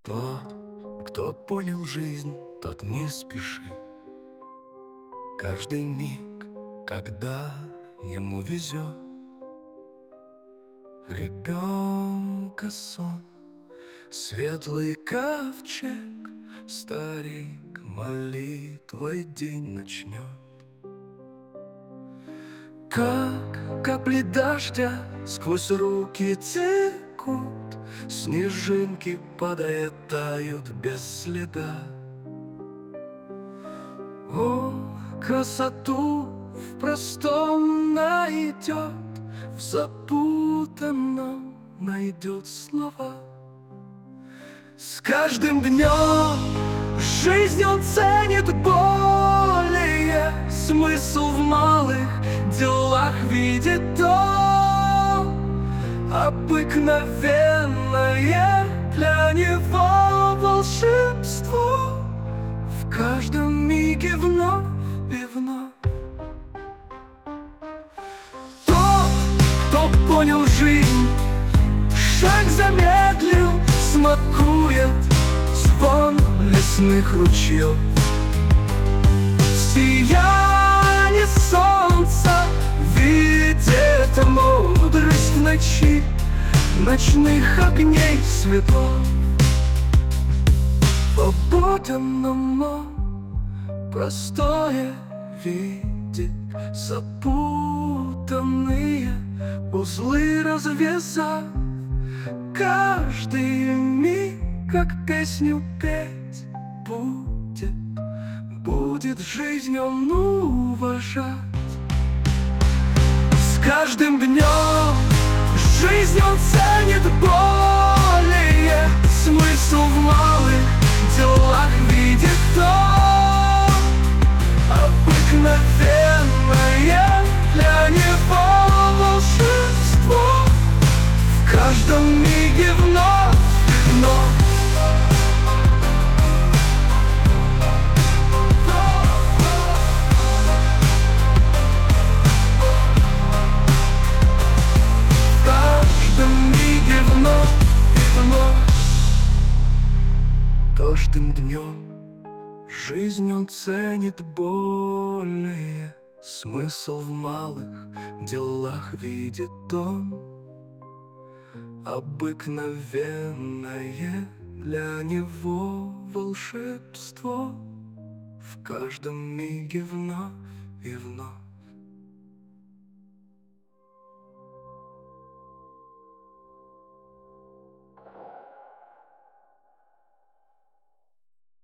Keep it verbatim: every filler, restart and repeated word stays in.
Тот, кто понял жизнь, тот не спешит. Каждый миг, когда ему везет, ребенка сон, светлый ковчег, старик молитвой день начнет. Как капли дождя сквозь руки текут, снежинки падая тают без следа. О, красоту в простом найдет, в запутанном найдет слова. С каждым днем жизнь он ценит более, смысл в малых делах видит то обыкновенное для него волшебство. В каждом миге вновь и вновь. Тот, кто понял жизнь, шаг замедлил, смакует звон лесных ручьев. Сияние солнца видит мудрость в ночи, ночных огней светло. В обыденном простое видит, запутанные узлы развязав, каждый миг, как песню петь будет, будет жизнь он уважать. С каждым днем жизнь он ценит более, смысл в малых делах видит то обыкновенное для него волшебство. В каждом миге вновь и вновь. В каждом миге вновь и вновь. Каждым днем жизнь он ценит более, смысл в малых делах видит он обыкновенное для него волшебство. В каждом миге вновь и вновь.